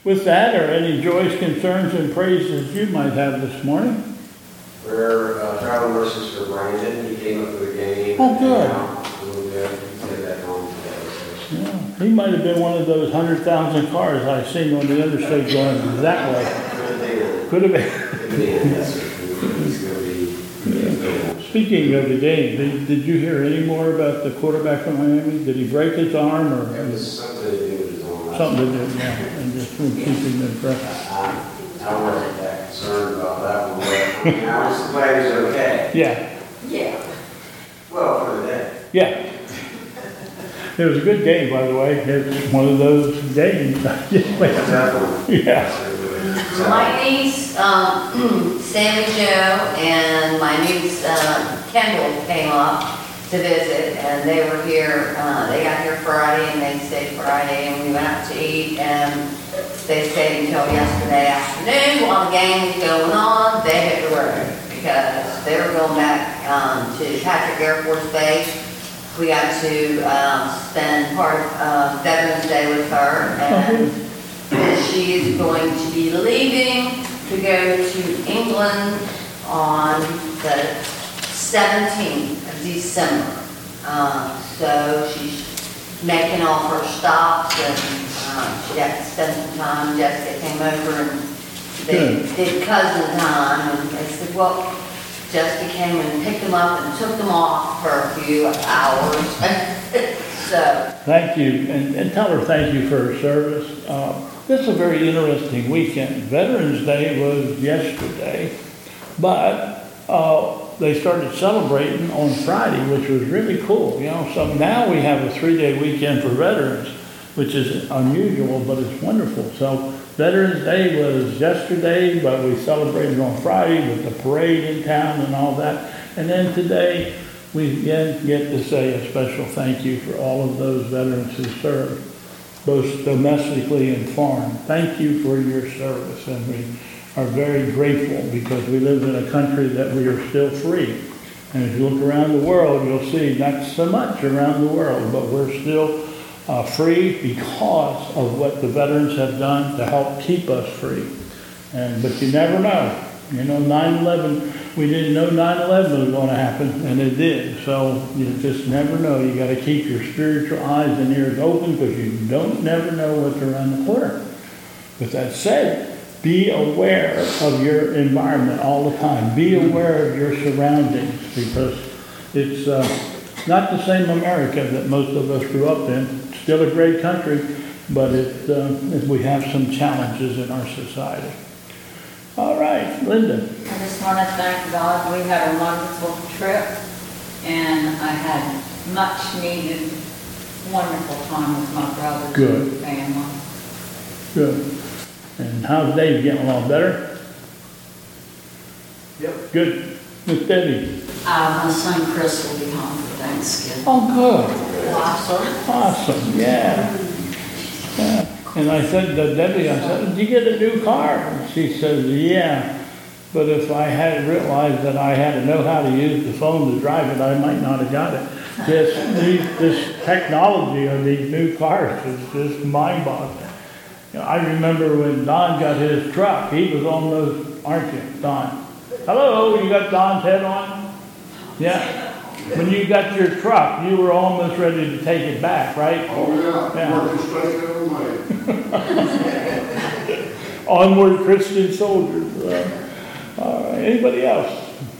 With that, are any joys, concerns, and praises you might have this morning? We're traveling mercies for Brandon. He came up for the game. Oh, good. We'll get that home today. Yeah, he might have been one of those 100,000 cars I seen on the interstate going that way. Could have been. Yes, sir. He's going to be. Speaking of the game, did you hear any more about the quarterback from Miami? Did he break his arm or It was something to do with his own life. something to do? Yeah, and just from keeping the breath. I wasn't that concerned about that one. But, I mean, I was glad he's okay. Yeah, Yeah. Well, for the day. yeah. It was a good game, by the way. It's one of those games. Definitely. Yeah. My niece, Sammy Jo, and my niece, Kendall came up to visit, and they were here, they got here Friday, and they stayed Friday, and we went out to eat, and they stayed until yesterday afternoon while the game was going on. They hit the road, because they were going back, to Patrick Air Force Base. We got to, spend part of Veterans Day with her, and she is going to be leaving to go to England on the 17th of December. So she's making all her stops, and she had to spend some time. Jessica came over and they did cousin time, and they said, well, Jessica came and picked them up and took them off for a few hours. So. Thank you, and tell her thank you for her service. This is a very interesting weekend. Veterans Day was yesterday, but they started celebrating on Friday, which was really cool. You know, so now we have a 3-day weekend for veterans, which is unusual, but it's wonderful. So Veterans Day was yesterday, but we celebrated on Friday with the parade in town and all that. And then today, we again get to say a special thank you for all of those veterans who served, both domestically and foreign. Thank you for your service, and we are very grateful because we live in a country that we are still free. And if you look around the world, you'll see not so much around the world, but we're still free because of what the veterans have done to help keep us free. But you never know. You know, 9/11, we didn't know 9/11 was going to happen, and it did. So you just never know. You got to keep your spiritual eyes and ears open because you never know what's around the corner. With that said, be aware of your environment all the time. Be aware of your surroundings because it's not the same America that most of us grew up in. It's still a great country, but we have some challenges in our society. All right, Linda. I just want to thank God. We had a wonderful trip, and I had much needed, wonderful time with my brothers Good. and family. Good. And how's Dave getting along? Better? Yep. Good. Miss Debbie. My son Chris will be home for Thanksgiving. Oh, good. Awesome. Awesome. Yeah. And I said to Debbie, I said, did you get a new car? And she says, yeah. But if I had realized that I had to know how to use the phone to drive it, I might not have got it. This technology of these new cars is just mind-boggling. You know, I remember when Don got his truck, he was almost, aren't you, Don? Hello, you got Don's head on? Yeah. When you got your truck, you were almost ready to take it back, right? Oh, yeah. Working straight every way. Onward Christian soldiers. All right. Anybody else?